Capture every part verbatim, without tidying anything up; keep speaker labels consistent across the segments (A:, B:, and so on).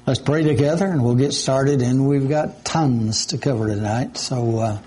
A: Let's pray together and we'll get started. And we've got tons to cover tonight. So uh,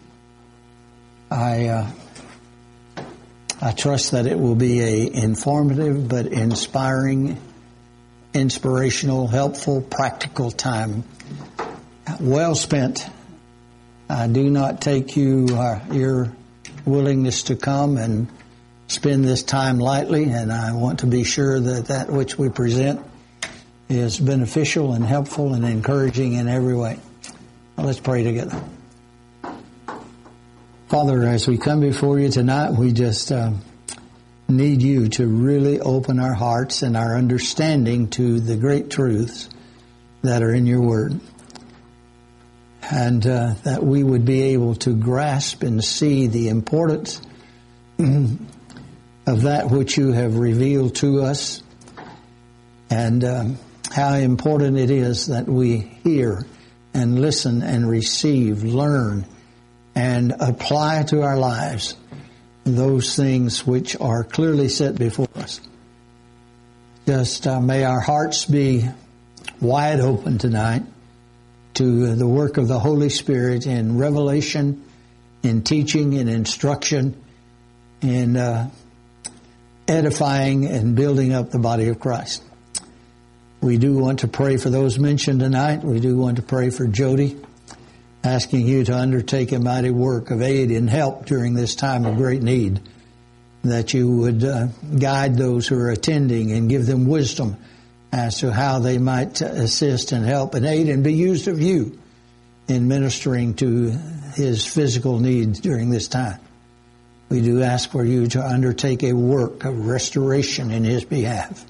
A: I uh, I trust that it will be a informative but inspiring, inspirational, helpful, practical time. Well spent. I do not take you uh, your willingness to come and spend this time lightly, and I want to be sure that that which we present is beneficial and helpful and encouraging in every way. Well, let's pray together. Father, as we come before you tonight, we just uh, need you to really open our hearts and our understanding to the great truths that are in your word. And uh, that we would be able to grasp and see the importance of that which you have revealed to us, and um, how important it is that we hear and listen and receive, learn, and apply to our lives those things which are clearly set before us. Just uh, may our hearts be wide open tonight to the work of the Holy Spirit in revelation, in teaching, in instruction, in uh, edifying and building up the body of Christ. We do want to pray for those mentioned tonight. We do want to pray for Jody, asking you to undertake a mighty work of aid and help during this time of great need, that you would uh, guide those who are attending and give them wisdom as to how they might assist and help and aid and be used of you in ministering to his physical needs during this time. We do ask for you to undertake a work of restoration in his behalf.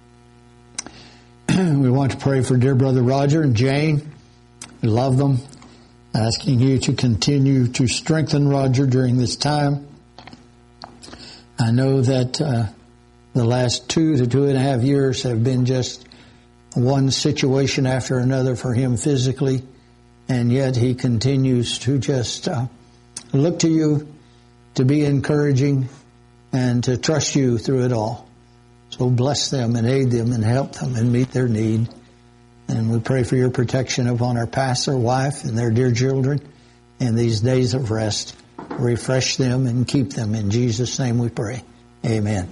A: We want to pray for dear brother Roger and Jane. We love them. Asking you to continue to strengthen Roger during this time. I know that uh, the last two to two and a half years have been just one situation after another for him physically, and yet he continues to just uh, look to you, to be encouraging, and to trust you through it all. So bless them and aid them and help them and meet their need. And we pray for your protection upon our pastor, wife, and their dear children in these days of rest. Refresh them and keep them. In Jesus' name we pray. Amen.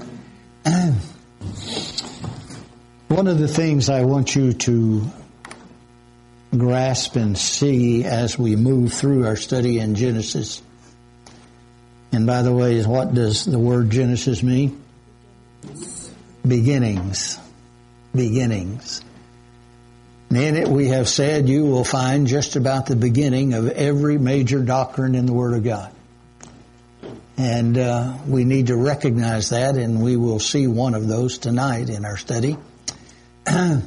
A: One of the things I want you to grasp and see as we move through our study in Genesis, and by the way, what does the word Genesis mean? Beginnings. Beginnings. And in it we have said you will find just about the beginning of every major doctrine in the Word of God. And uh, we need to recognize that, and we will see one of those tonight in our study. And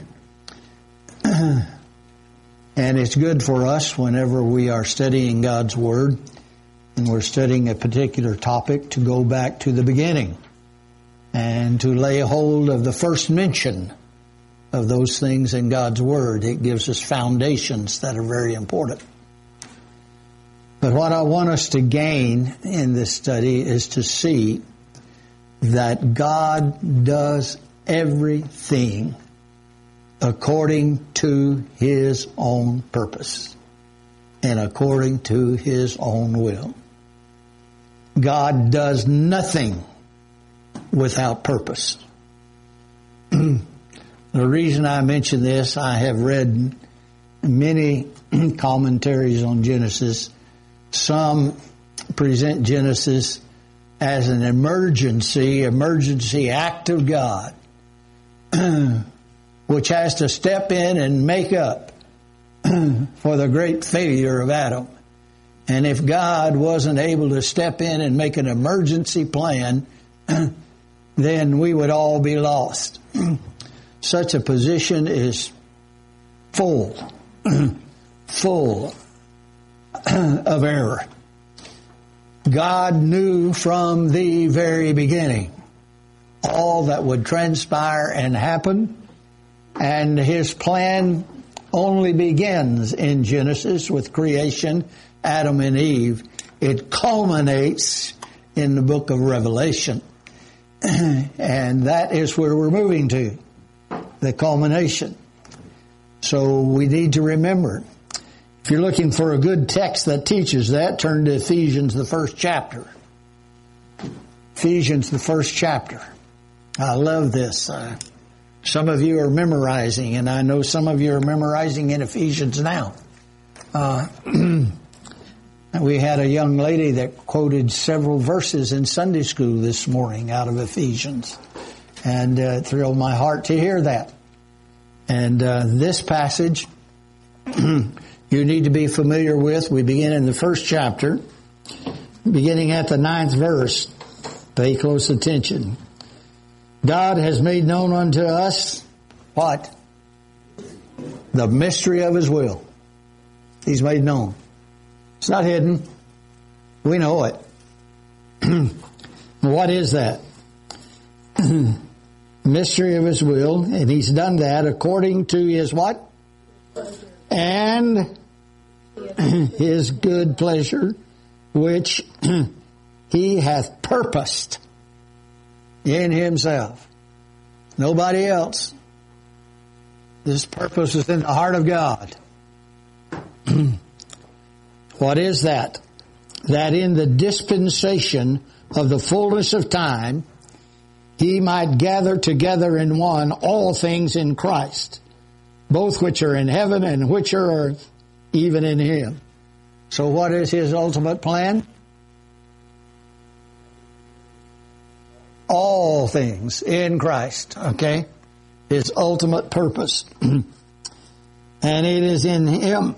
A: it's good for us whenever we are studying God's Word and we're studying a particular topic to go back to the beginning and to lay hold of the first mention of those things in God's Word. It gives us foundations that are very important. But what I want us to gain in this study is to see that God does everything according to His own purpose and according to His own will. God does nothing without purpose. The reason I mention this, I have read many commentaries on Genesis. Some present Genesis as an emergency, emergency act of God, which has to step in and make up for the great failure of Adam. And if God wasn't able to step in and make an emergency plan, then we would all be lost. Such a position is full, full of error. God knew from the very beginning all that would transpire and happen, and His plan only begins in Genesis with creation, Adam and Eve. It culminates in the book of Revelation, and that is where we're moving to, the culmination. So we need to remember. If you're looking for a good text that teaches that, turn to Ephesians, the first chapter. Ephesians, the first chapter. I love this. Uh, some of you are memorizing, and I know some of you are memorizing in Ephesians now. Uh, we had a young lady that quoted several verses in Sunday school this morning out of Ephesians. And uh, it thrilled my heart to hear that. And uh, this passage you need to be familiar with. We begin in the first chapter, beginning at the ninth verse. Pay close attention. God has made known unto us, what? The mystery of His will. He's made known. It's not hidden. We know it. What is that? Mystery of His will, and He's done that according to His what? And His good pleasure, which He hath purposed in Himself. Nobody else. This purpose is in the heart of God. What is that? That in the dispensation of the fullness of time, He might gather together in one all things in Christ, both which are in heaven and which are earth, even in Him. So what is His ultimate plan? All things in Christ, okay? His ultimate purpose. And it is in Him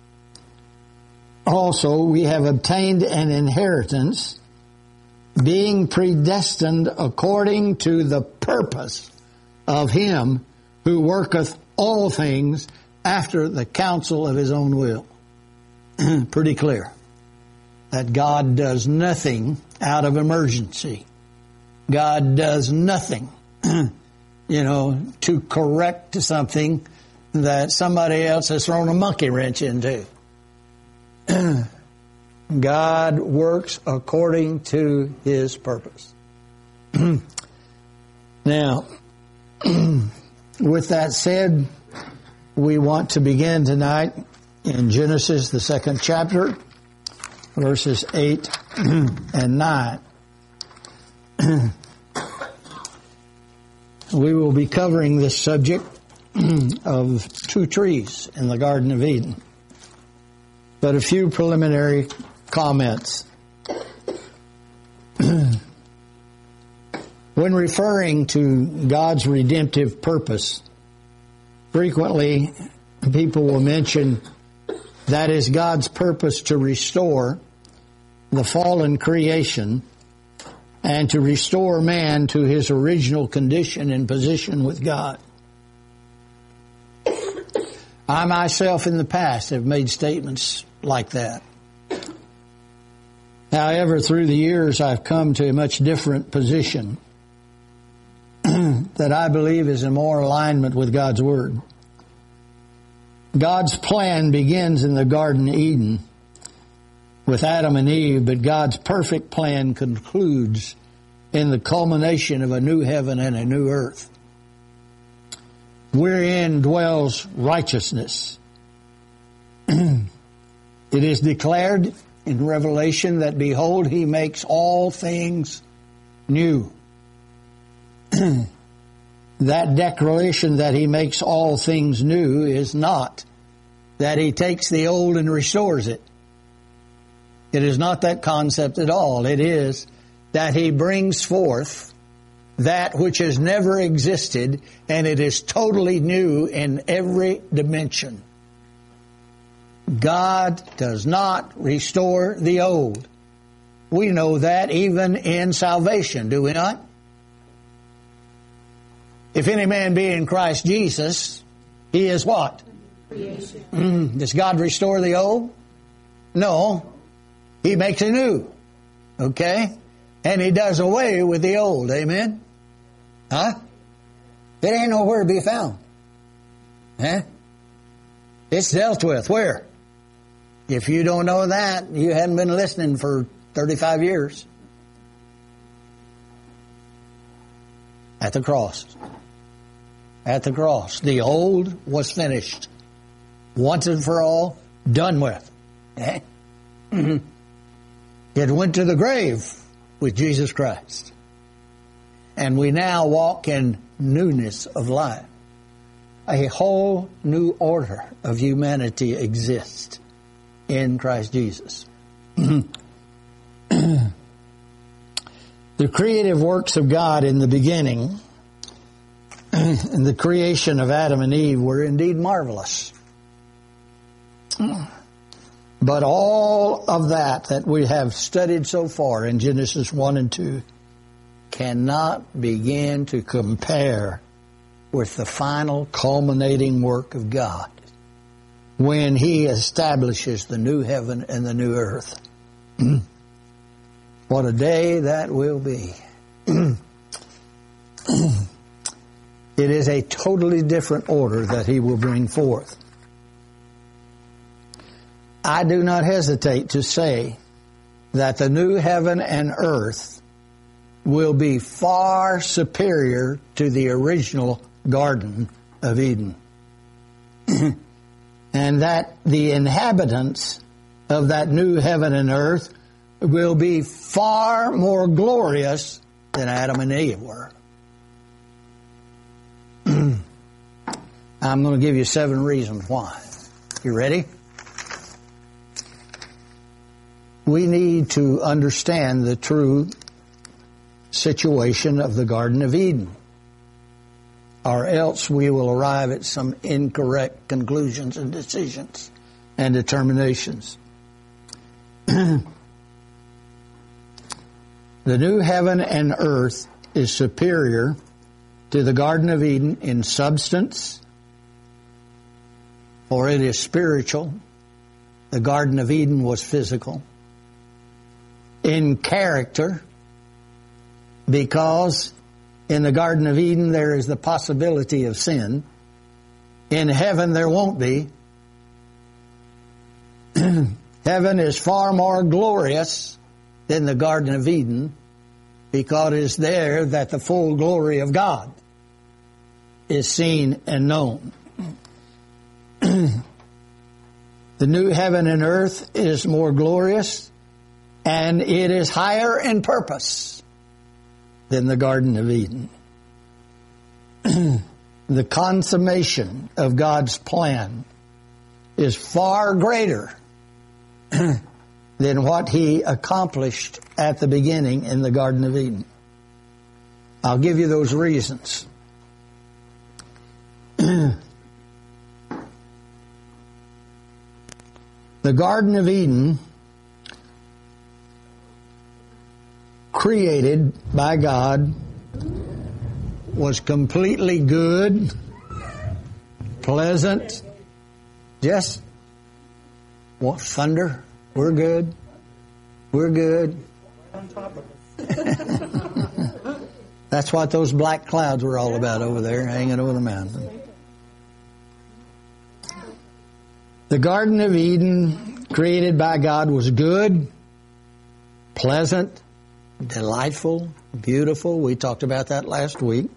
A: also we have obtained an inheritance, being predestined according to the purpose of Him who worketh all things after the counsel of His own will. Pretty clear. That God does nothing out of emergency. God does nothing, you know, to correct something that somebody else has thrown a monkey wrench into. God works according to His purpose. Now, with that said, we want to begin tonight in Genesis, the second chapter, verses eight and nine. We will be covering this subject of two trees in the Garden of Eden. But a few preliminary comments. When referring to God's redemptive purpose, frequently people will mention that is God's purpose to restore the fallen creation and to restore man to his original condition and position with God. I myself in the past have made statements like that. However, through the years I've come to a much different position that I believe is in more alignment with God's Word. God's plan begins in the Garden of Eden with Adam and Eve, but God's perfect plan concludes in the culmination of a new heaven and a new earth, wherein dwells righteousness. It is declared in Revelation that, behold, He makes all things new. That declaration that He makes all things new is not that He takes the old and restores it. It is not that concept at all. It is that He brings forth that which has never existed, and it is totally new in every dimension. God does not restore the old. We know that even in salvation, do we not? If any man be in Christ Jesus, he is what? Creation. Mm, does God restore the old? No. He makes it new. Okay? And He does away with the old. Amen? Huh? It ain't nowhere to be found. Huh? It's dealt with. Where? If you don't know that, you hadn't been listening for thirty-five years. At the cross. at the cross. The old was finished. Once and for all, done with. Eh? It went to the grave with Jesus Christ. And we now walk in newness of life. A whole new order of humanity exists in Christ Jesus. The creative works of God in the beginning and the creation of Adam and Eve were indeed marvelous. But all of that that we have studied so far in Genesis one and two cannot begin to compare with the final culminating work of God when He establishes the new heaven and the new earth. What a day that will be. It is a totally different order that He will bring forth. I do not hesitate to say that the new heaven and earth will be far superior to the original Garden of Eden. And that the inhabitants of that new heaven and earth will be far more glorious than Adam and Eve were. I'm going to give you seven reasons why. You ready? We need to understand the true situation of the Garden of Eden, or else we will arrive at some incorrect conclusions and decisions and determinations. The new heaven and earth is superior to the Garden of Eden in substance, for it is spiritual. The Garden of Eden was physical. In character, because in the Garden of Eden there is the possibility of sin. In heaven there won't be. Heaven is far more glorious than the Garden of Eden, because it is there that the full glory of God is seen and known. The new heaven and earth is more glorious, and it is higher in purpose than the Garden of Eden. The consummation of God's plan is far greater than what He accomplished at the beginning in the Garden of Eden. I'll give you those reasons. The Garden of Eden, created by God, was completely good, pleasant. Yes? What, thunder? We're good. We're good. That's what those black clouds were all about over there, hanging over the mountain. The Garden of Eden, created by God, was good, pleasant, delightful, beautiful. We talked about that last week.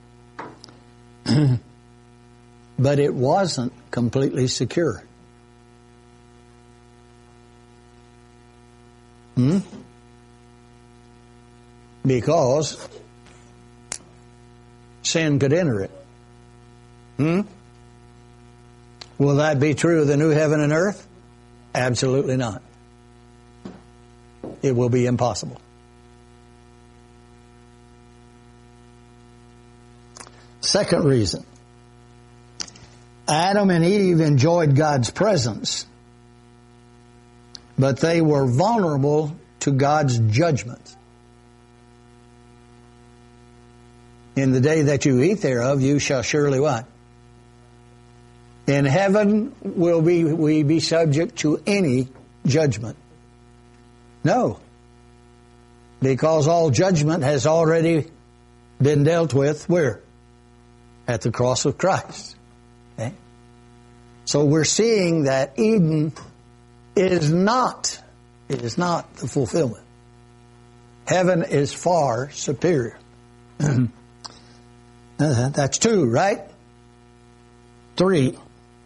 A: But it wasn't completely secure. Hmm? Because sin could enter it. Hmm? Will that be true of the new heaven and earth? Absolutely not. It will be impossible. Second reason. Adam and Eve enjoyed God's presence, but they were vulnerable to God's judgment. In the day that you eat thereof, you shall surely what? In heaven will be, we be subject to any judgment? No. Because all judgment has already been dealt with, where? At the cross of Christ. Okay? So we're seeing that Eden is not, it is not the fulfillment. Heaven is far superior. uh, that's two, right? Three,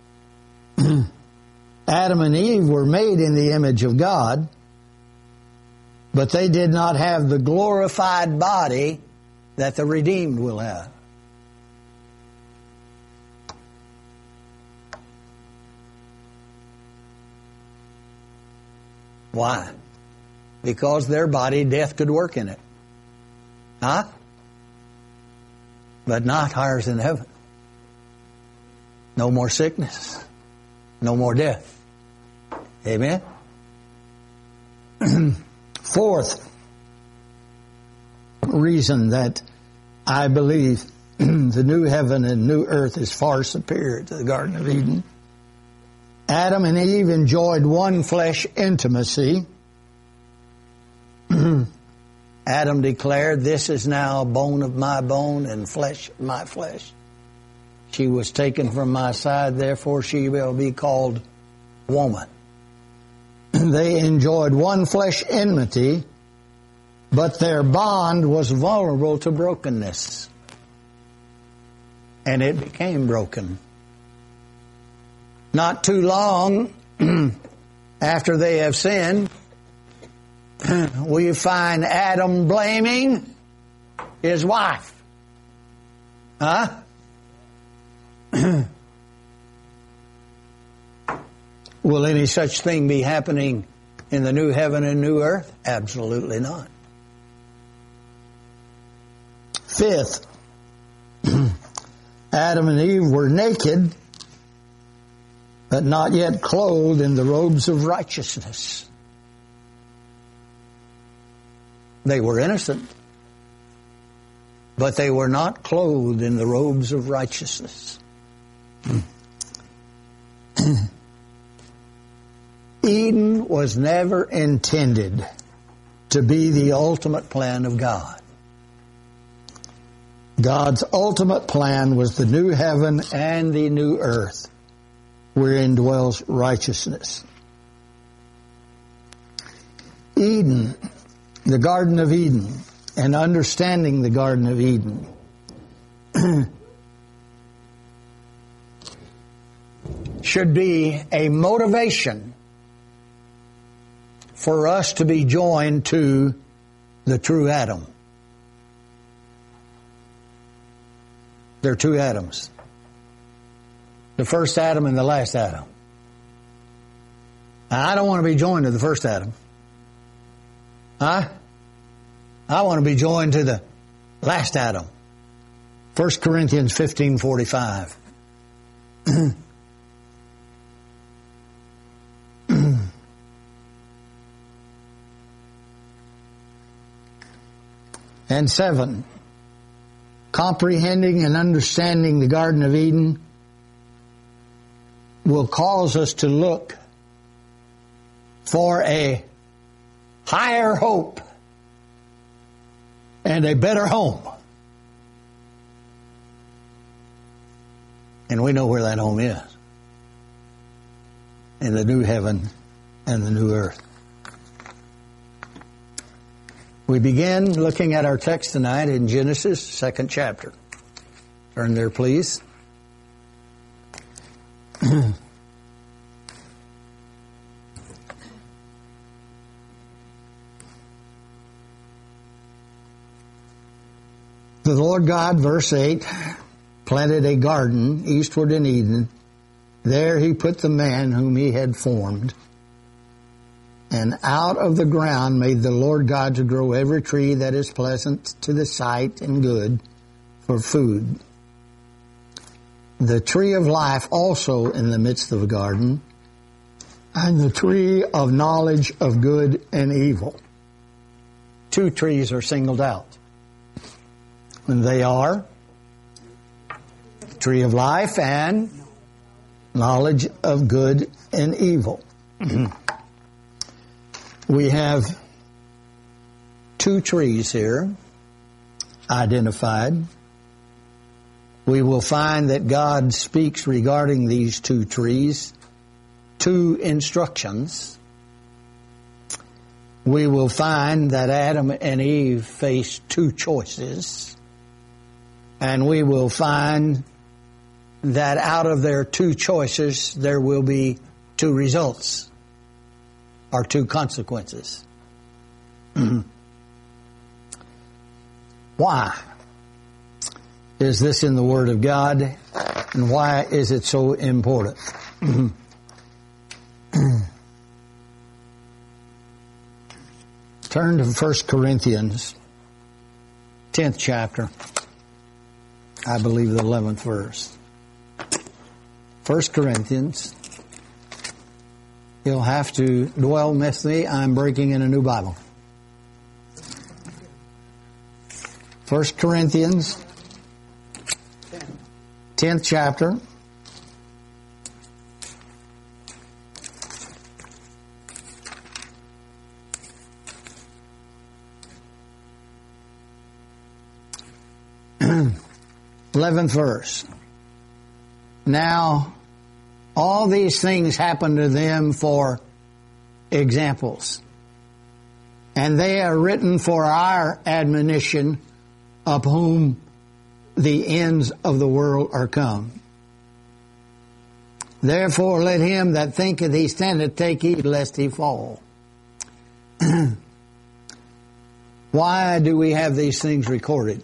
A: Adam and Eve were made in the image of God, but they did not have the glorified body that the redeemed will have. Why? Because their body, death could work in it. Huh? But not ours in heaven. No more sickness. No more death. Amen? Fourth reason that I believe the new heaven and new earth is far superior to the Garden of Eden. Adam and Eve enjoyed one flesh intimacy. Adam declared, "This is now bone of my bone and flesh of my flesh. She was taken from my side, therefore she will be called woman." They enjoyed one flesh enmity, but their bond was vulnerable to brokenness. And it became broken. Not too long after they have sinned, we find Adam blaming his wife. Huh? Will any such thing be happening in the new heaven and new earth? Absolutely not. Fifth, Adam and Eve were naked, but not yet clothed in the robes of righteousness. They were innocent, but they were not clothed in the robes of righteousness. Eden was never intended to be the ultimate plan of God. God's ultimate plan was the new heaven and the new earth, wherein dwells righteousness. Eden, the Garden of Eden, and understanding the Garden of Eden should be a motivation for us to be joined to the true Adam. There are two Adams. The first Adam and the last Adam. Now, I don't want to be joined to the first Adam. Huh? I want to be joined to the last Adam. First Corinthians fifteen forty-five. And seven, comprehending and understanding the Garden of Eden will cause us to look for a higher hope and a better home. And we know where that home is. In the new heaven and the new earth. We begin looking at our text tonight in Genesis, second chapter. Turn there, please. The Lord God, verse eight, planted a garden eastward in Eden. There he put the man whom he had formed. And out of the ground made the Lord God to grow every tree that is pleasant to the sight and good for food. The tree of life also in the midst of the garden, and the tree of knowledge of good and evil. Two trees are singled out. And they are the tree of life and knowledge of good and evil. We have two trees here identified. We will find that God speaks regarding these two trees, two instructions. We will find that Adam and Eve faced two choices. And we will find that out of their two choices, there will be two results or two consequences. Why is this in the Word of God, and why is it so important? Turn to First Corinthians, tenth chapter, I believe the eleventh verse. First Corinthians. You'll have to dwell with me. I'm breaking in a new Bible. First Corinthians, tenth chapter. eleventh verse. Now, all these things happen to them for examples, and they are written for our admonition, of whom the ends of the world are come. Therefore let him that thinketh he standeth take heed lest he fall. Why do we have these things recorded?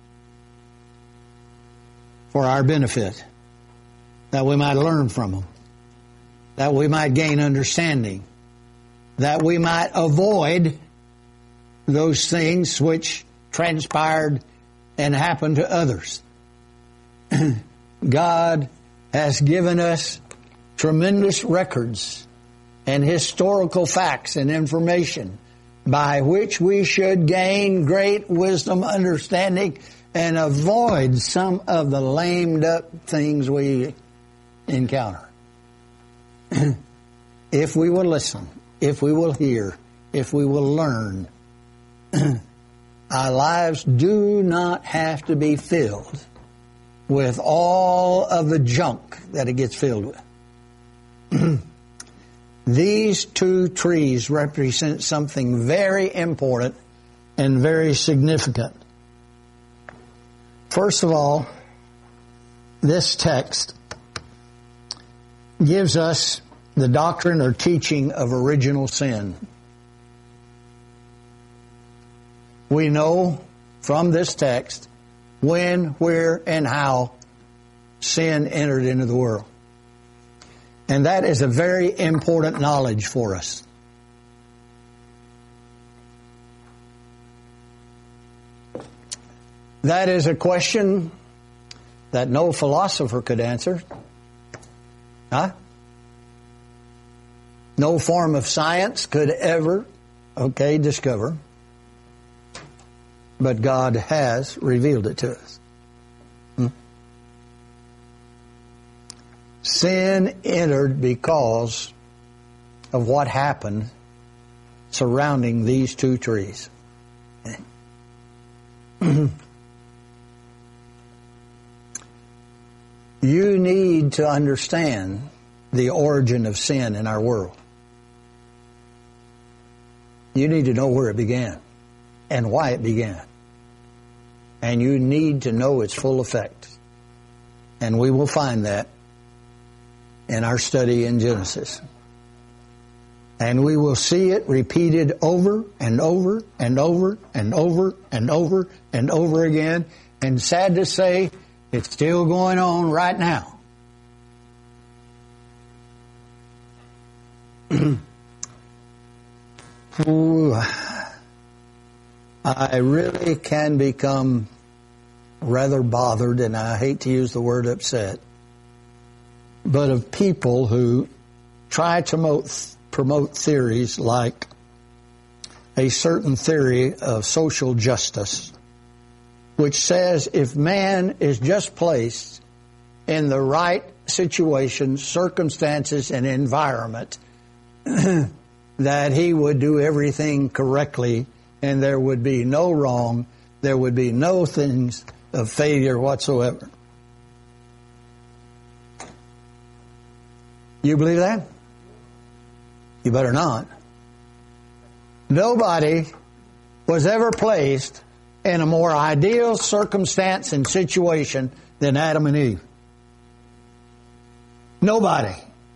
A: For our benefit, that we might learn from them, that we might gain understanding, that we might avoid those things which transpired and happened to others. God has given us tremendous records and historical facts and information by which we should gain great wisdom, understanding, and avoid some of the lamed up things we encounter. If we will listen, if we will hear, if we will learn, our lives do not have to be filled with all of the junk that it gets filled with. These two trees represent something very important and very significant. First of all, this text gives us the doctrine or teaching of original sin. We know from this text when, where, and how sin entered into the world. And that is a very important knowledge for us. That is a question that no philosopher could answer. Huh? No form of science could ever, okay, discover. But God has revealed it to us. Hmm? Sin entered because of what happened surrounding these two trees. You need to understand the origin of sin in our world. You need to know where it began and why it began. And you need to know its full effect. And we will find that in our study in Genesis. And we will see it repeated over and over and over and over and over and over again. And sad to say, it's still going on right now. Ooh, I really can become rather bothered, and I hate to use the word upset, but of people who try to promote, promote theories like a certain theory of social justice, which says if man is just placed in the right situation, circumstances, and environment, that he would do everything correctly and there would be no wrong, there would be no things of failure whatsoever. You believe that? You better not. Nobody was ever placed in a more ideal circumstance and situation than Adam and Eve. Nobody.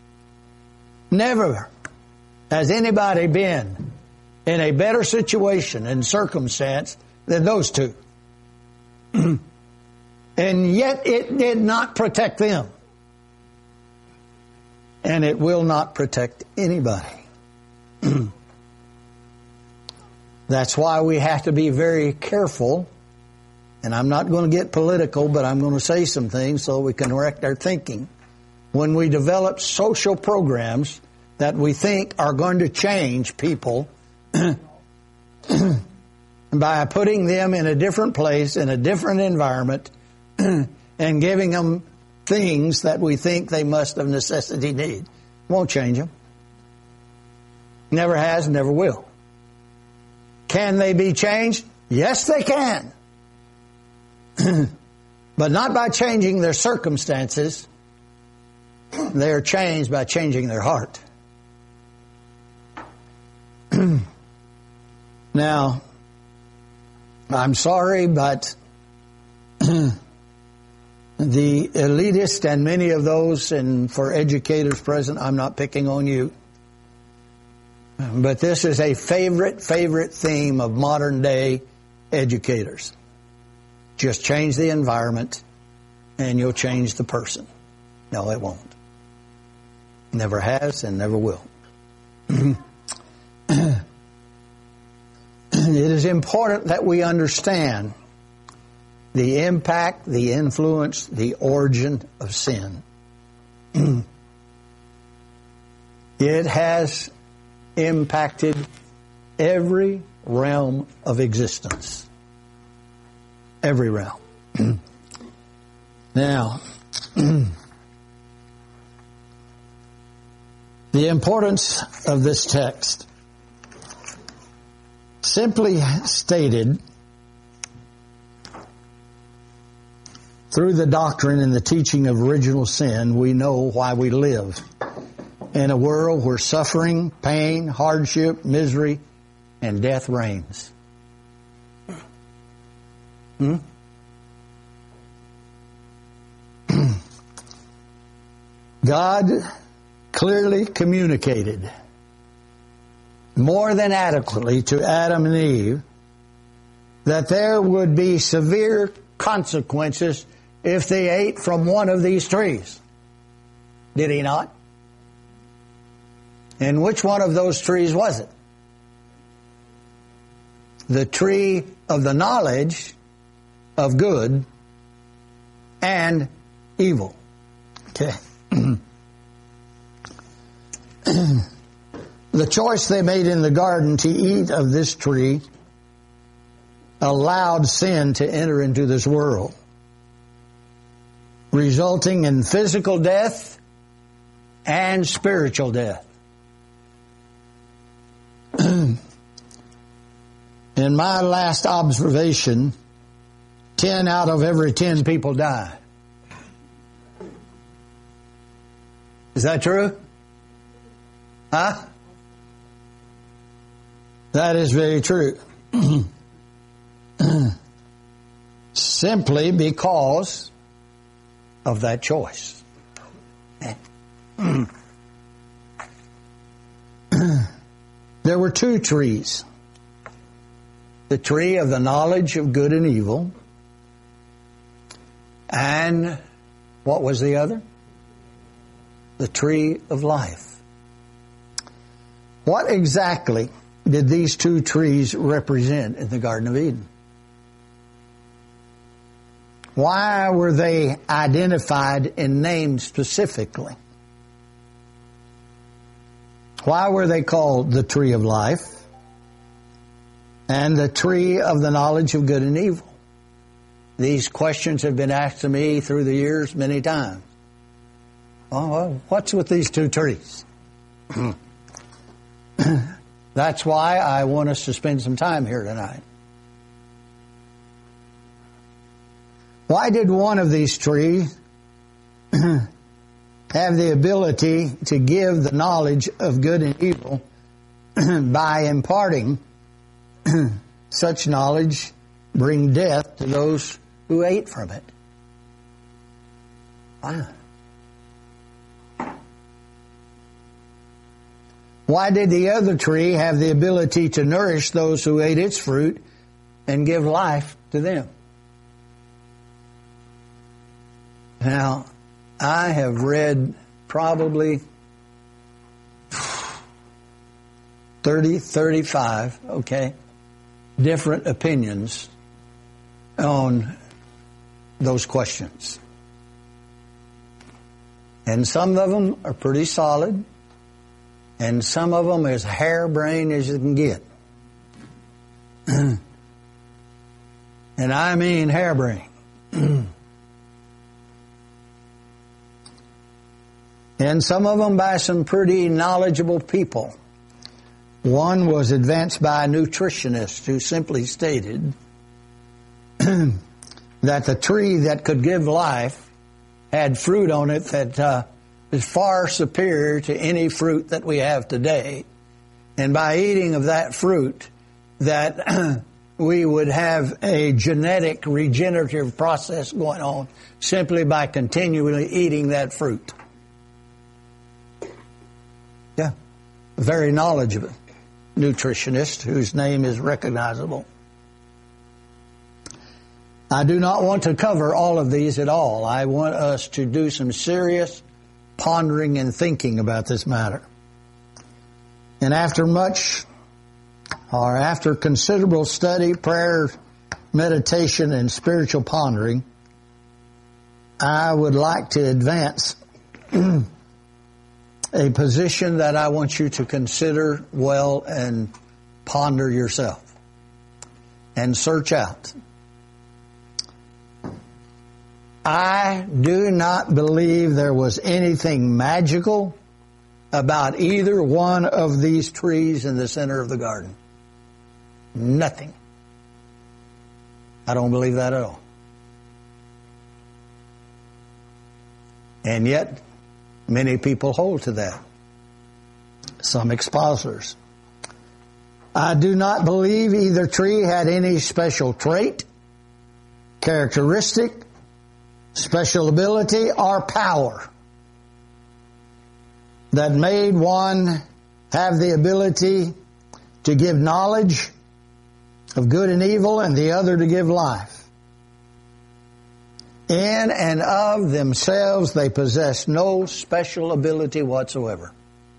A: Never has anybody been in a better situation and circumstance than those two. And yet it did not protect them. And it will not protect anybody. That's why we have to be very careful. And I'm not going to get political, but I'm going to say some things so we can correct our thinking. When we develop social programs that we think are going to change people by putting them in a different place, in a different environment, and giving them things that we think they must of necessity need, won't change them. Never has, never will. Can they be changed? Yes, they can. But not by changing their circumstances. They are changed by changing their heart. Now, I'm sorry, but the elitist and many of those, and for educators present, I'm not picking on you, but this is a favorite, favorite theme of modern day educators. Just change the environment and you'll change the person. No, it won't. Never has and never will. It is important that we understand the impact, the influence, the origin of sin. It has impacted every realm of existence. Every realm. Now, the importance of this text. Simply stated, through the doctrine and the teaching of original sin, we know why we live in a world where suffering, pain, hardship, misery, and death reigns. Hmm? God clearly communicated more than adequately to Adam and Eve that there would be severe consequences if they ate from one of these trees. Did he not? And which one of those trees was it? The tree of the knowledge of good and evil. Okay. The choice they made in the garden to eat of this tree allowed sin to enter into this world, resulting in physical death and spiritual death. In my last observation, ten out of every ten people die. Is that true? Huh? That is very true. Simply because of that choice. There were two trees. The tree of the knowledge of good and evil. And what was the other? The tree of life. What exactly did these two trees represent in the Garden of Eden? Why were they identified and named specifically? Why were they called the tree of life and the tree of the knowledge of good and evil? These questions have been asked to me through the years many times. Oh, well, what's with these two trees? That's why I want us to spend some time here tonight. Why did one of these trees have the ability to give the knowledge of good and evil by imparting such knowledge, bring death to those who ate from it? Why? Why did the other tree have the ability to nourish those who ate its fruit and give life to them? Now, I have read probably thirty, thirty-five, okay, different opinions on those questions. And some of them are pretty solid, and some of them as harebrained as you can get. And I mean harebrained. And some of them by some pretty knowledgeable people. One was advanced by a nutritionist who simply stated that the tree that could give life had fruit on it that uh, is far superior to any fruit that we have today. And by eating of that fruit, that we would have a genetic regenerative process going on simply by continually eating that fruit. Yeah, a very knowledgeable nutritionist whose name is recognizable. I do not want to cover all of these at all. I want us to do some serious pondering and thinking about this matter. And after much, or after considerable study, prayer, meditation, and spiritual pondering, I would like to advance a position that I want you to consider well and ponder yourself and search out. I do not believe there was anything magical about either one of these trees in the center of the garden. Nothing. I don't believe that at all. And yet, many people hold to that. Some expositors. I do not believe either tree had any special trait, characteristic, special ability, or power that made one have the ability to give knowledge of good and evil and the other to give life. In and of themselves, they possessed no special ability whatsoever.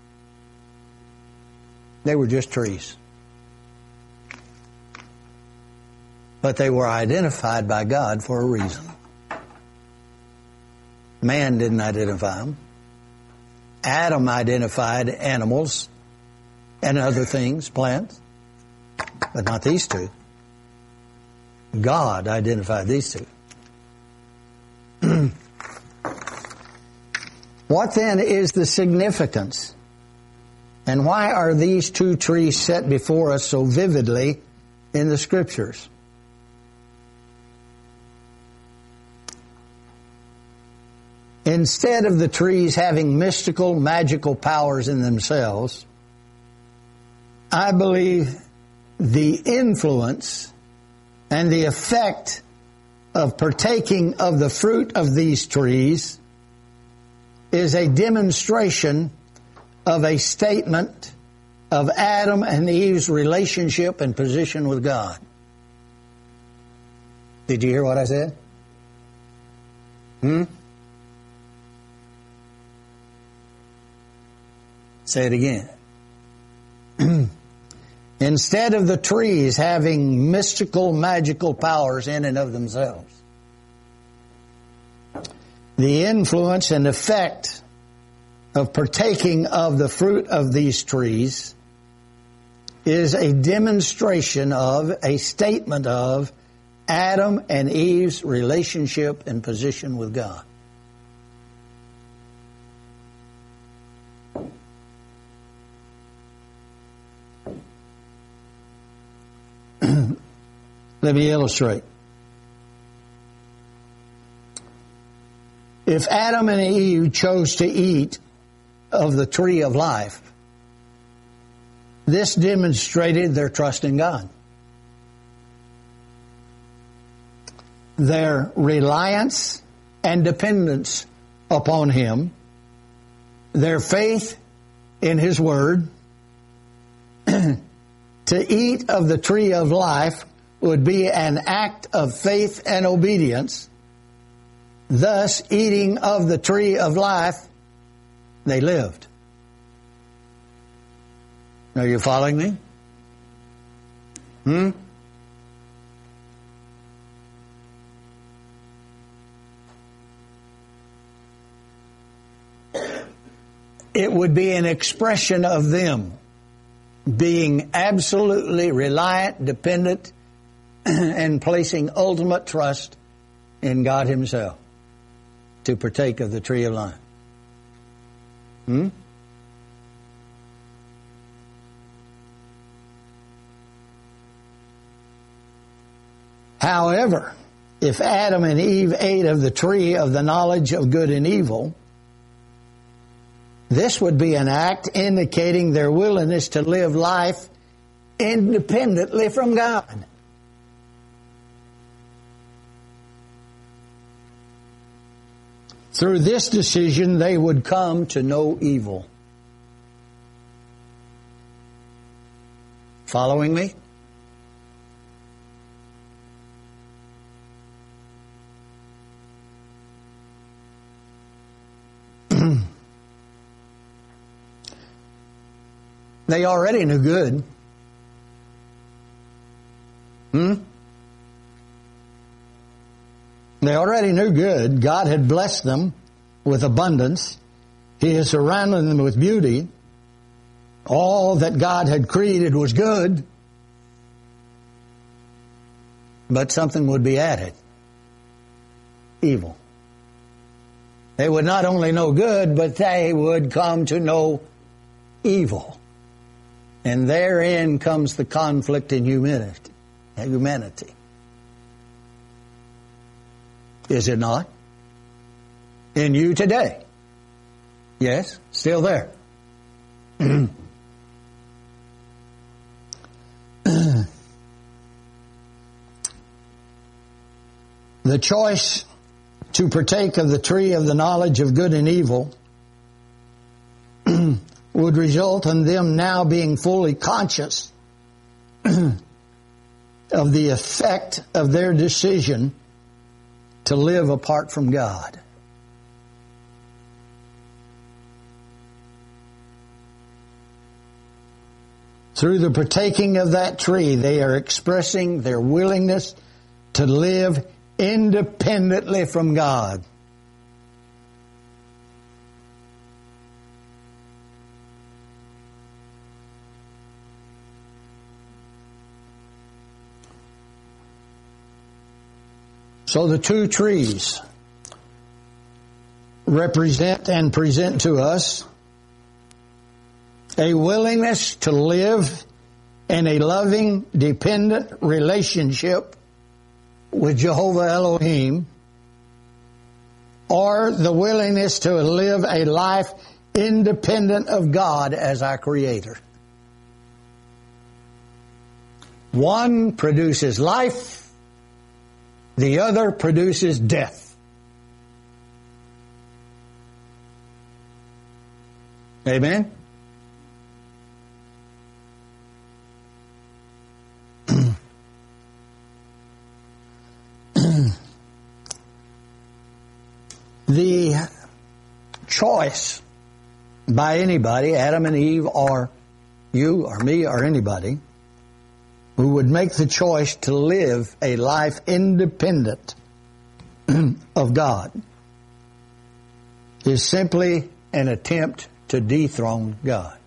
A: They were just trees. But they were identified by God for a reason. Man didn't identify them. Adam identified animals and other things, plants, but not these two. God identified these two. What then is the significance? And why are these two trees set before us so vividly in the Scriptures? Instead of the trees having mystical, magical powers in themselves, I believe the influence and the effect of partaking of the fruit of these trees is a demonstration of a statement of Adam and Eve's relationship and position with God. Did you hear what I said? Hmm? Say it again. Instead of the trees having mystical, magical powers in and of themselves, the influence and effect of partaking of the fruit of these trees is a demonstration of, a statement of, Adam and Eve's relationship and position with God. Let me illustrate. If Adam and Eve chose to eat of the tree of life, this demonstrated their trust in God, their reliance and dependence upon Him, their faith in His Word, To eat of the tree of life would be an act of faith and obedience. Thus, eating of the tree of life, they lived. Are you following me? Hmm? It would be an expression of them being absolutely reliant, dependent, and placing ultimate trust in God Himself to partake of the tree of life. Hmm? However, if Adam and Eve ate of the tree of the knowledge of good and evil, this would be an act indicating their willingness to live life independently from God. Through this decision, they would come to know evil. Following me? They already knew good. Hmm? They already knew good. God had blessed them with abundance. He had surrounded them with beauty. All that God had created was good. But something would be added. Evil. They would not only know good, but they would come to know evil. And therein comes the conflict in humanity. Humanity. Is it not? In you today. Yes, still there. The choice to partake of the tree of the knowledge of good and evil would result in them now being fully conscious of the effect of their decision to live apart from God. Through the partaking of that tree, they are expressing their willingness to live independently from God. So the two trees represent and present to us a willingness to live in a loving, dependent relationship with Jehovah Elohim, or the willingness to live a life independent of God as our Creator. One produces life, the other produces death. Amen? The choice by anybody, Adam and Eve, or you, or me, or anybody, who would make the choice to live a life independent of God, is simply an attempt to dethrone God.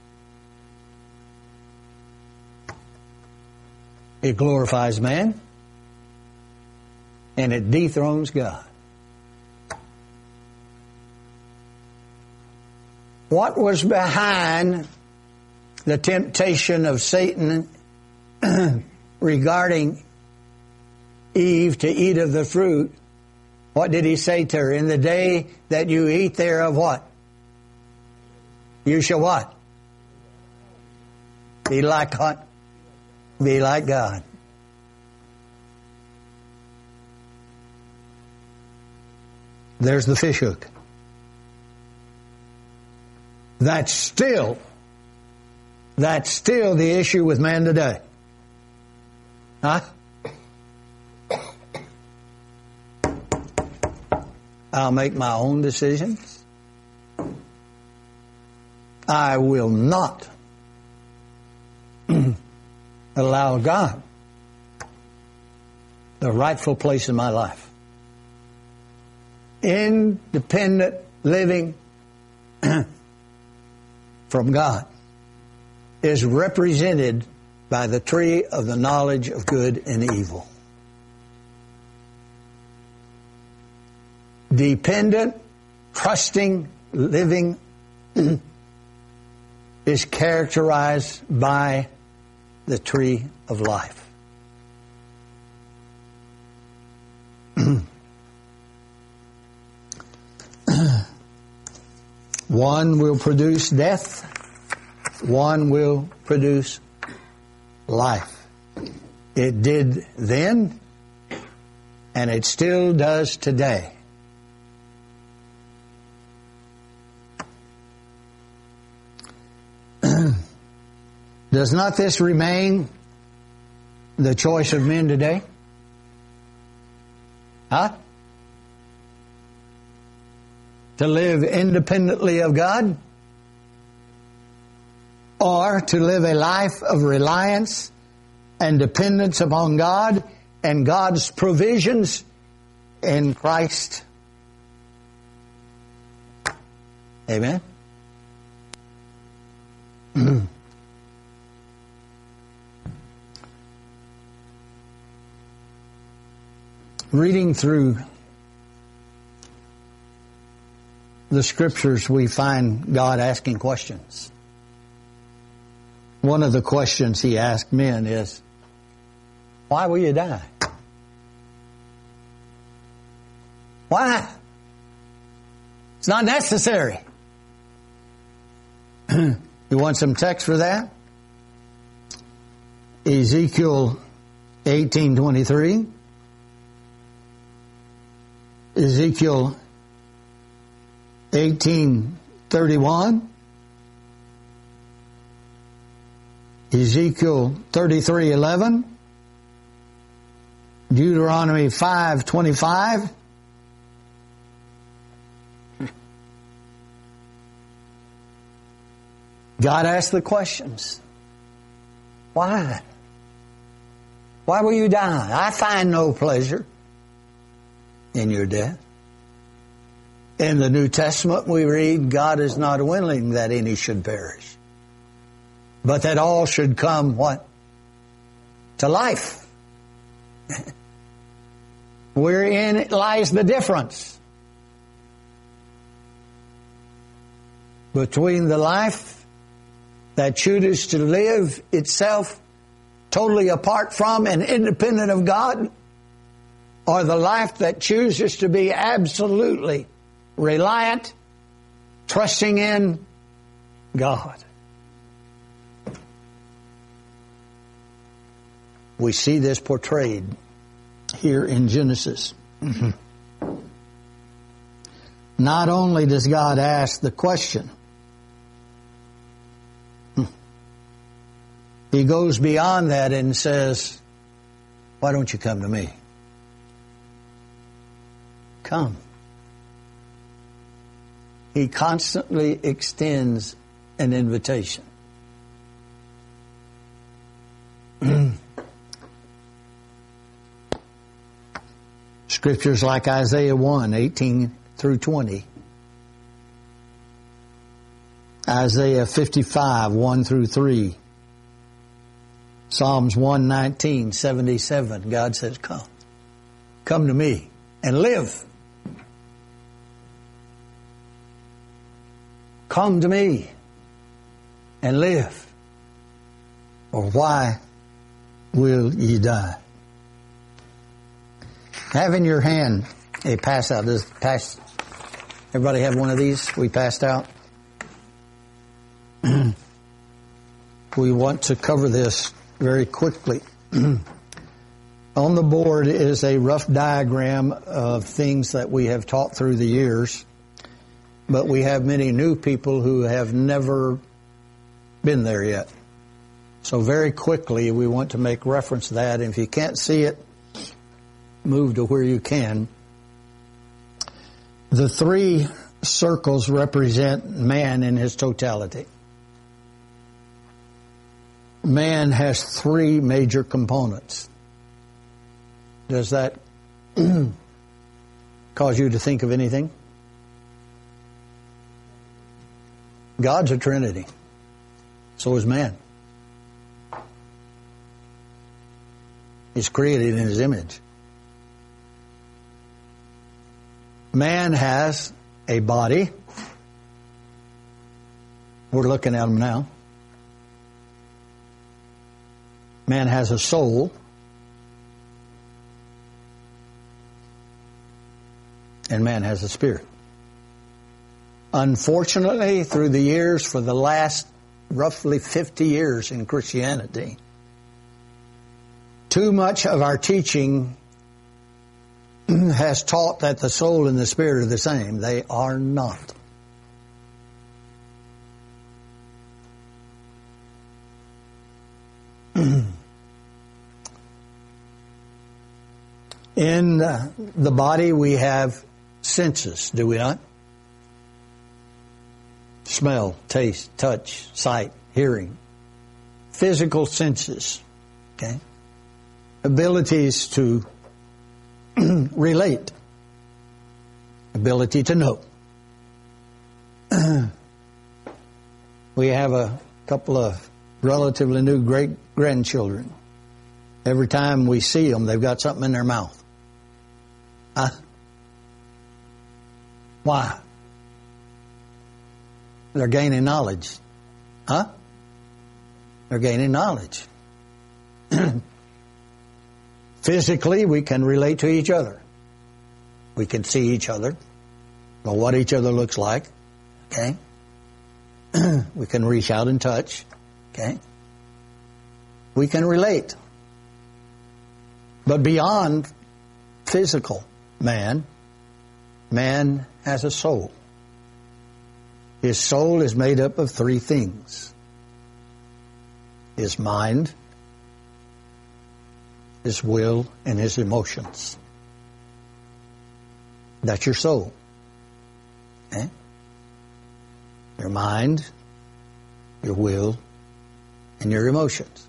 A: It glorifies man, and it dethrones God. What was behind the temptation of Satan regarding Eve to eat of the fruit? What did he say to her? In the day that you eat thereof what? You shall what? Be like what? Be like God. There's the fish hook. That's still That's still the issue with man today. Huh? I'll make my own decisions. I will not allow God the rightful place in my life. Independent living from God is represented by the tree of the knowledge of good and evil. Dependent, trusting living is characterized by the tree of life. One will produce death, one will produce life. It did then, and it still does today. Does not this remain the choice of men today? Huh? To live independently of God? Or to live a life of reliance and dependence upon God and God's provisions in Christ? Amen? Reading through the Scriptures, we find God asking questions. One of the questions He asked men is, why will you die? Why? It's not necessary. You want some text for that? Ezekiel eighteen twenty-three. Ezekiel eighteen thirty-one. Ezekiel thirty-three eleven. Deuteronomy five twenty-five. God asked the questions. Why? Why will you die? I find no pleasure in your death. In the New Testament we read, God is not willing that any should perish, but that all should come, what? To life. Wherein lies the difference between the life that chooses to live itself totally apart from and independent of God, or the life that chooses to be absolutely reliant, trusting in God. We see this portrayed here in Genesis. Mm-hmm. Not only does God ask the question, He goes beyond that and says, why don't you come to me? Come. He constantly extends an invitation. Scriptures like Isaiah one, eighteen through twenty. Isaiah fifty-five, one through three. Psalms one nineteen, seventy-seven. God says, come. Come to me and live. Come to me and live. Or why will ye die? Have in your hand a pass out. Does pass, everybody have one of these we passed out? We want to cover this very quickly. On the board is a rough diagram of things that we have taught through the years, but we have many new people who have never been there yet. So very quickly we want to make reference to that. And if you can't see it, move to where you can. The three circles represent man in his totality. Man has three major components. Does that cause you to think of anything? God's a Trinity. So is man. He's created in His image. Man has a body. We're looking at them now. Man has a soul. And man has a spirit. Unfortunately, through the years, for the last roughly fifty years in Christianity, too much of our teaching has taught that the soul and the spirit are the same. They are not. In uh, the body we have senses, do we not? Smell, taste, touch, sight, hearing. Physical senses. Okay? Abilities to relate. Ability to know. We have a couple of relatively new great-grandchildren. Every time we see them, they've got something in their mouth. Huh? Why? They're gaining knowledge. Huh? They're gaining knowledge. Physically, we can relate to each other. We can see each other, know what each other looks like. Okay? We can reach out and touch. Okay? We can relate. But beyond physical man, man has a soul. His soul is made up of three things. His mind, his will, and his emotions. That's your soul. Okay? Your mind, your will, and your emotions.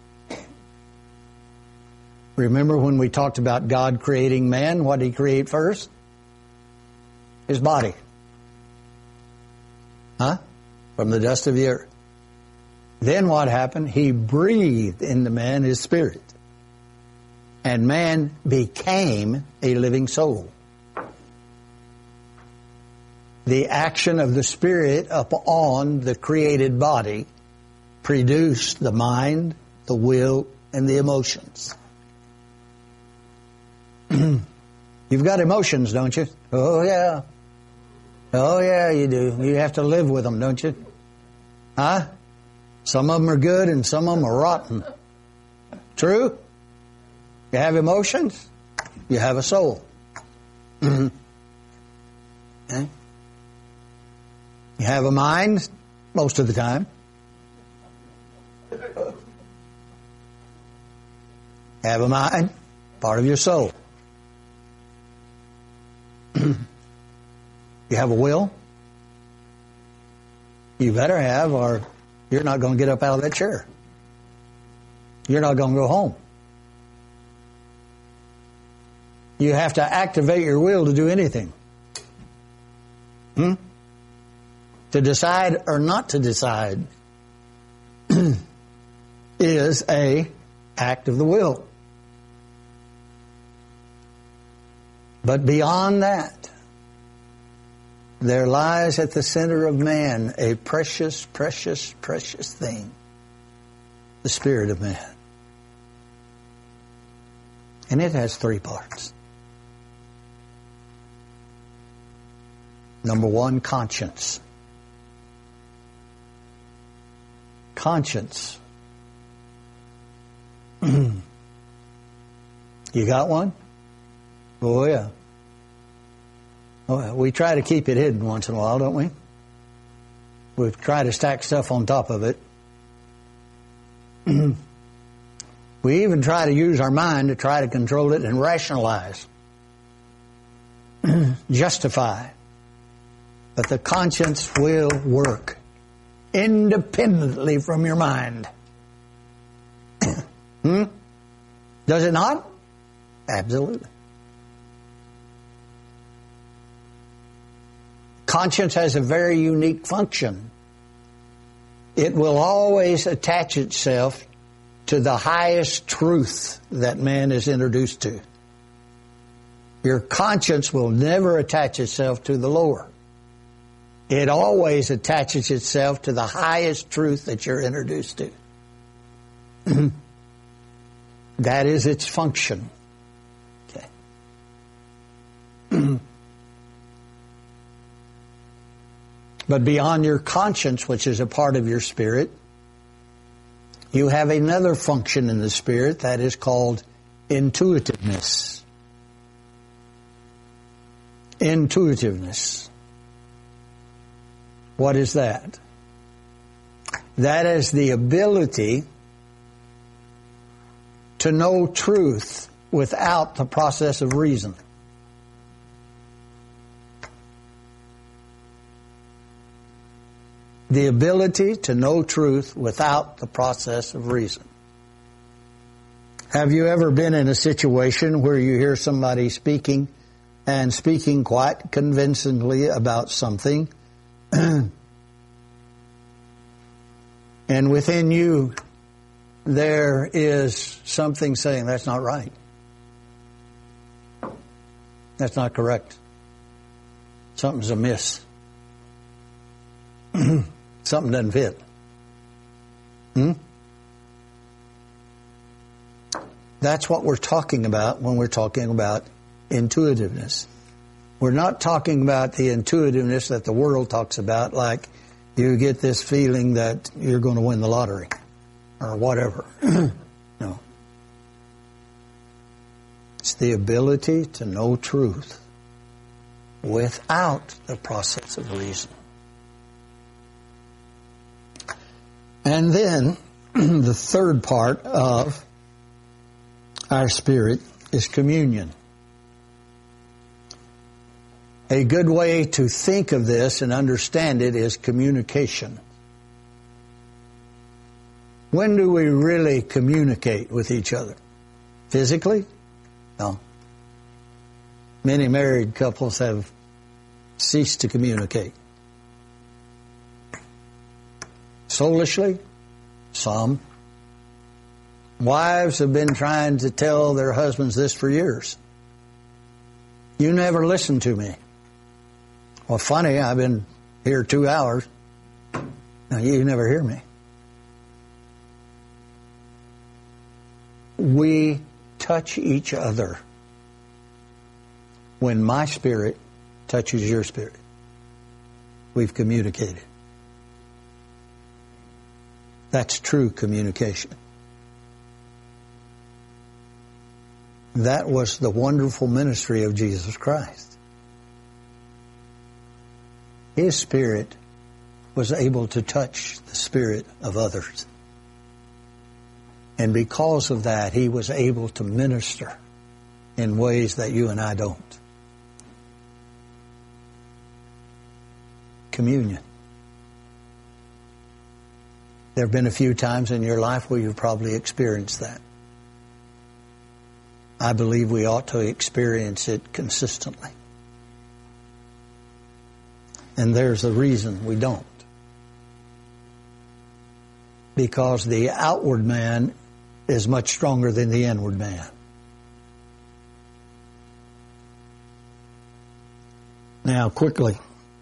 A: Remember when we talked about God creating man, what did He create first? His body. Huh? From the dust of the earth. Then what happened? He breathed into man His spirit. And man became a living soul. The action of the Spirit upon the created body produced the mind, the will, and the emotions. You've got emotions, don't you? Oh, yeah. Oh, yeah, you do. You have to live with them, don't you? Huh? Some of them are good and some of them are rotten. True? You have emotions, you have a soul. Okay? You have a mind most of the time. You have a mind, part of your soul. You have a will? You better have, or you're not going to get up out of that chair. You're not going to go home. You have to activate your will to do anything. Hmm? To decide or not to decide is a act of the will. But beyond that, there lies at the center of man a precious, precious, precious thing. The spirit of man. And it has three parts. Number one, conscience. Conscience. You got one? Oh, yeah. Oh, we try to keep it hidden once in a while, don't we? We try to stack stuff on top of it. We even try to use our mind to try to control it and rationalize, justify. But the conscience will work independently from your mind. hmm? Does it not? Absolutely. Conscience has a very unique function. It will always attach itself to the highest truth that man is introduced to. Your conscience will never attach itself to the lower. It always attaches itself to the highest truth that you're introduced to. That is its function. Okay. But beyond your conscience, which is a part of your spirit, you have another function in the spirit that is called intuitiveness. Intuitiveness. What is that? That is the ability to know truth without the process of reason. The ability to know truth without the process of reason. Have you ever been in a situation where you hear somebody speaking and speaking quite convincingly about something, and within you there is something saying, that's not right. That's not correct. Something's amiss. Something doesn't fit. Hmm? That's what we're talking about when we're talking about intuitiveness. We're not talking about the intuitiveness that the world talks about, like you get this feeling that you're going to win the lottery or whatever. No. It's the ability to know truth without the process of reason. And then the third part of our spirit is communion. A good way to think of this and understand it is communication. When do we really communicate with each other? Physically? No. Many married couples have ceased to communicate. Soulishly? Some. Wives have been trying to tell their husbands this for years. You never listen to me. Well, funny, I've been here two hours. Now, you never hear me. We touch each other when my spirit touches your spirit. We've communicated. That's true communication. That was the wonderful ministry of Jesus Christ. His spirit was able to touch the spirit of others. And because of that, he was able to minister in ways that you and I don't. Communion. There have been a few times in your life where you've probably experienced that. I believe we ought to experience it consistently. And there's a reason we don't. Because the outward man is much stronger than the inward man. Now, quickly,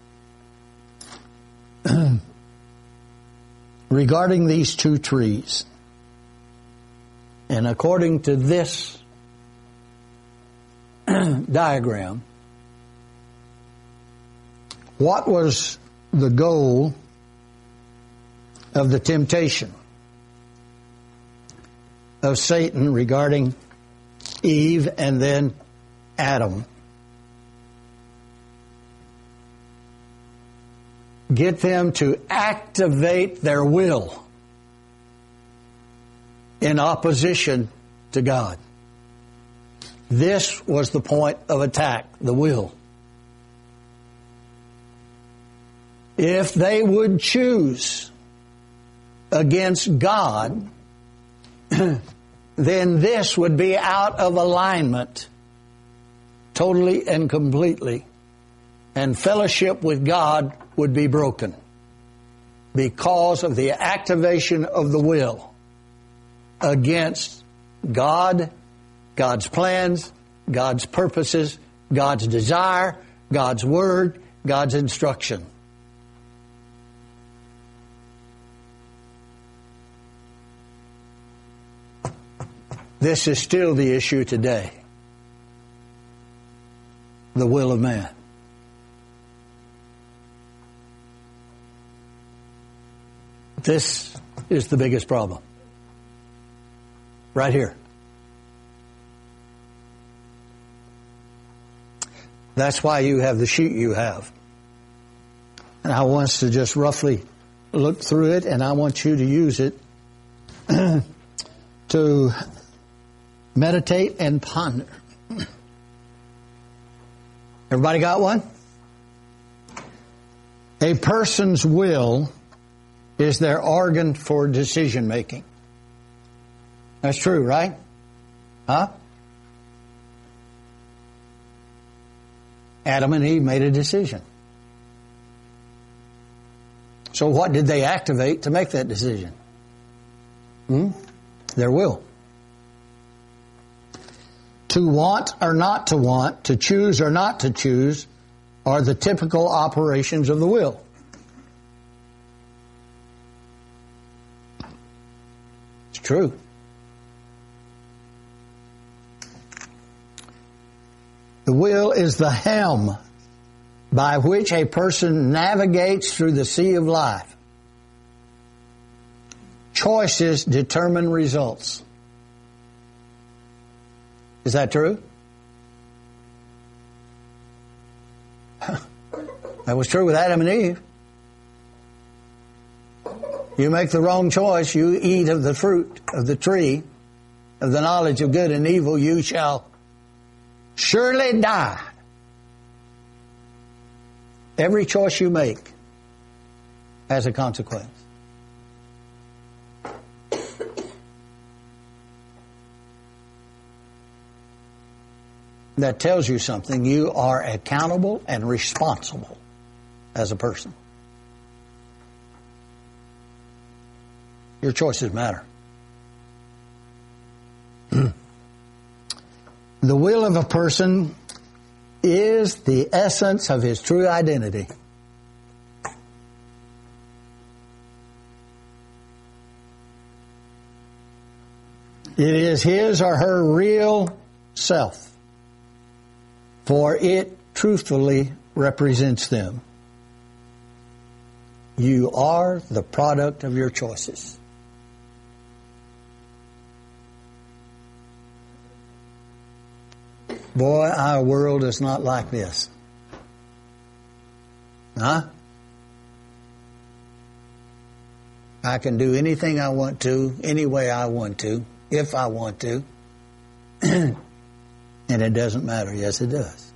A: regarding these two trees, and according to this diagram, what was the goal of the temptation of Satan regarding Eve and then Adam? Get them to activate their will. in opposition to God. This was the point of attack, the will. If they would choose against God, then this would be out of alignment totally and completely. And fellowship with God would be broken because of the activation of the will against God, God's plans, God's purposes, God's desire, God's word, God's instruction. This is still the issue today. The will of man. This is the biggest problem. Right here. That's why you have the sheet you have. And I want us to just roughly look through it, and I want you to use it to meditate and ponder. Everybody got one? A person's will is their organ for decision making. That's true, right? Huh? Adam and Eve made a decision. So what did they activate to make that decision? Hmm? Their will. To want or not to want, to choose or not to choose, are the typical operations of the will. It's true. The will is the helm by which a person navigates through the sea of life. Choices determine results. Is that true? That was true with Adam and Eve. You make the wrong choice, you eat of the fruit of the tree of the knowledge of good and evil, you shall surely die. Every choice you make has a consequence. That tells you something. You are accountable and responsible as a person. Your choices matter. The will of a person is the essence of his true identity. It is his or her real self, for it truthfully represents them. You are the product of your choices. Boy, our world is not like this. Huh? I can do anything I want to, any way I want to, if I want to. And it doesn't matter. Yes, it does.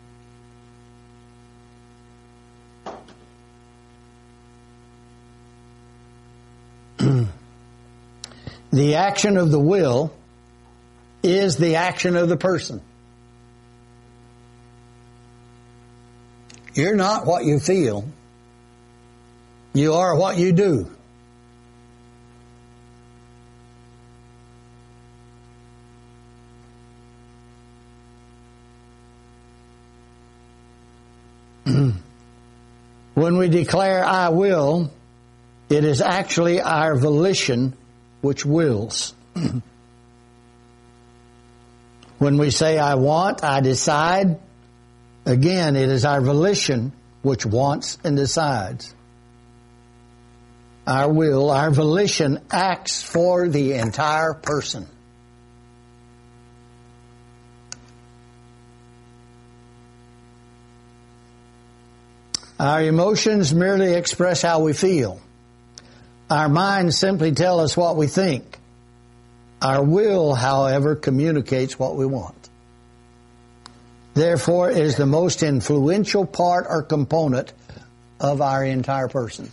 A: The action of the will is the action of the person. You're not what you feel. You are what you do. When we declare I will, it is actually our volition which wills. When we say I want, I decide, again, it is our volition which wants and decides. Our will, our volition acts for the entire person. Our emotions merely express how we feel. Our minds simply tell us what we think. Our will, however, communicates what we want. Therefore, it is the most influential part or component of our entire person.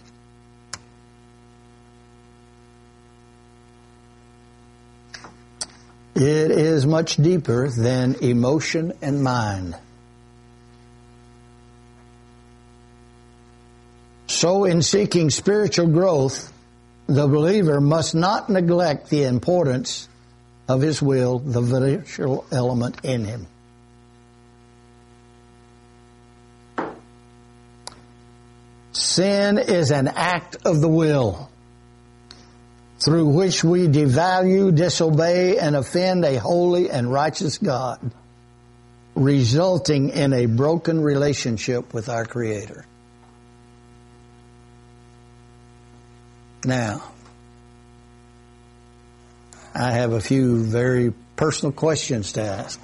A: It is much deeper than emotion and mind. So in seeking spiritual growth, the believer must not neglect the importance of his will, the vital element in him. Sin is an act of the will through which we devalue, disobey, and offend a holy and righteous God, resulting in a broken relationship with our Creator. Now, I have a few very personal questions to ask.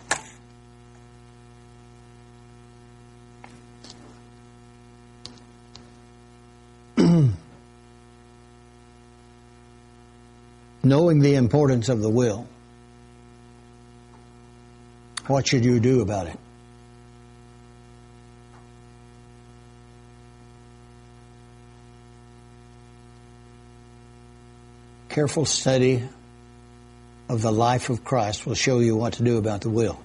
A: Knowing the importance of the will, what should you do about it? Careful study of the life of Christ will show you what to do about the will.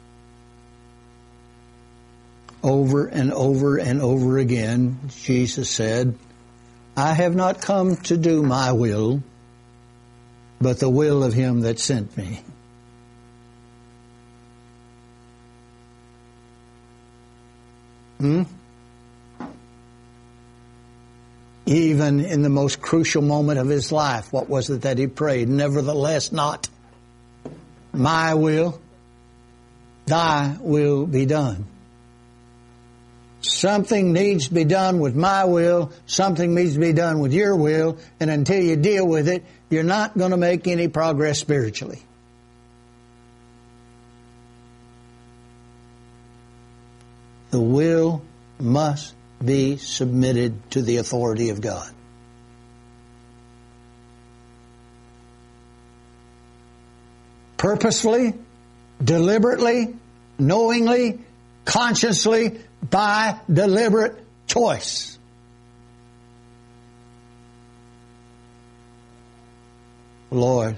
A: Over and over and over again, Jesus said, I have not come to do my will, but the will of Him that sent me. Hmm? Even in the most crucial moment of His life, what was it that He prayed? Nevertheless, not my will, thy will be done. Something needs to be done with my will, something needs to be done with your will, and until you deal with it, you're not going to make any progress spiritually. The will must be submitted to the authority of God. Purposefully, deliberately, knowingly, consciously, by deliberate choice. Lord,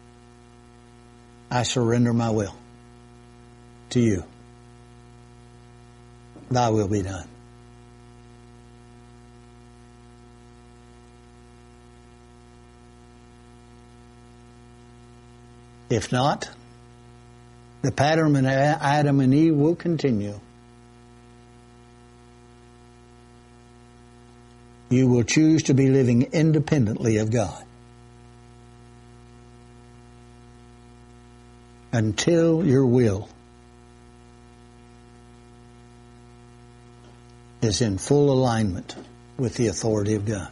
A: I surrender my will to you. Thy will be done. If not, the pattern of Adam and Eve will continue. You will choose to be living independently of God until your will is in full alignment with the authority of God.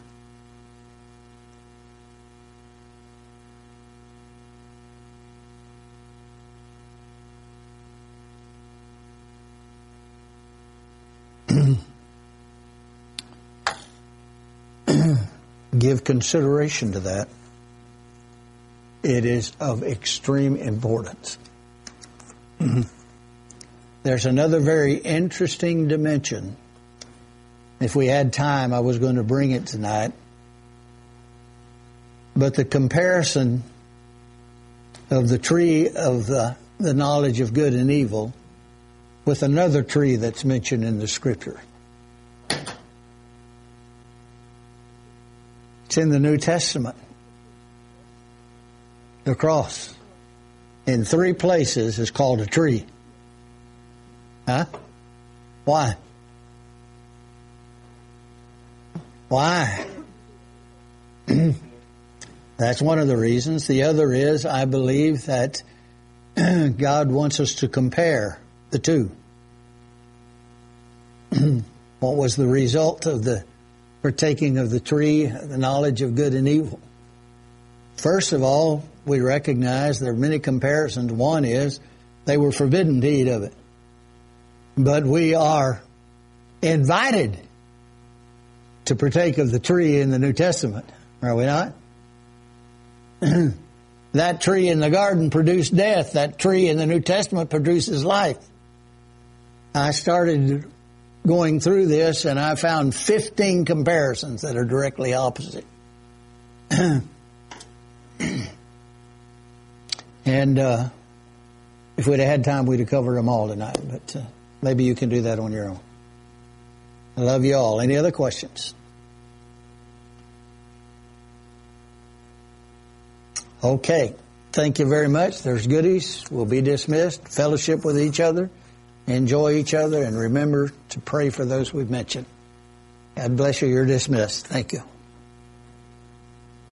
A: Give consideration to that. It is of extreme importance. There's another very interesting dimension. If we had time, I was going to bring it tonight. But the comparison of the tree of the, the knowledge of good and evil with another tree that's mentioned in the Scripture. It's in the New Testament. The cross. In three places is called a tree. Huh? Why? Why? That's one of the reasons. The other is, I believe that God wants us to compare the two. What was the result of the partaking of the tree, the knowledge of good and evil? First of all, we recognize there are many comparisons. One is they were forbidden to eat of it. But we are invited to partake of the tree in the New Testament, are we not? That tree in the garden produced death. That tree in the New Testament produces life. I started going through this and I found fifteen comparisons that are directly opposite. And uh, if we'd have had time, we'd have covered them all tonight. But uh, maybe you can do that on your own. I love you all. Any other questions? Okay. Thank you very much. There's goodies. We'll be dismissed. Fellowship with each other. Enjoy each other. And remember to pray for those we've mentioned. God bless you. You're dismissed. Thank you.